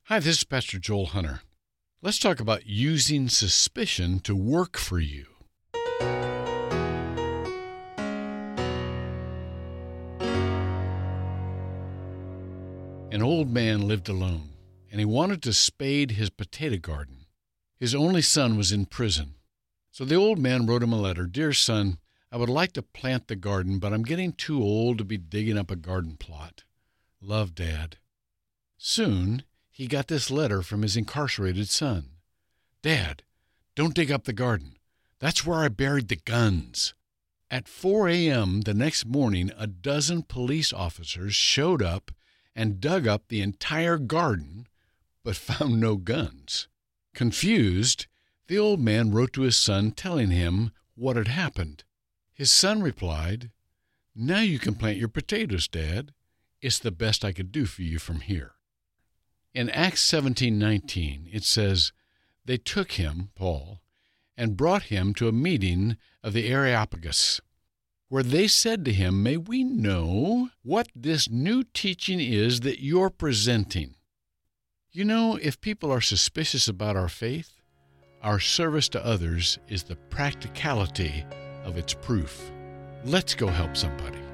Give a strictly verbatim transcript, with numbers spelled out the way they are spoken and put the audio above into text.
Hi, this is Pastor Joel Hunter. Let's talk about using suspicion to work for you. An old man lived alone, and he wanted to spade his potato garden. His only son was in prison. So the old man wrote him a letter. Dear son, I would like to plant the garden, but I'm getting too old to be digging up a garden plot. Love, Dad. Soon, he got this letter from his incarcerated son. Dad, don't dig up the garden. That's where I buried the guns. At four a.m. the next morning, a dozen police officers showed up and dug up the entire garden, but found no guns. Confused, the old man wrote to his son telling him what had happened. His son replied, Now you can plant your potatoes, Dad. It's the best I could do for you from here. In Acts seventeen nineteen, it says, They took him, Paul, and brought him to a meeting of the Areopagus, where they said to him, May we know what this new teaching is that you're presenting? You know, if people are suspicious about our faith, our service to others is the practicality of its proof. Let's go help somebody.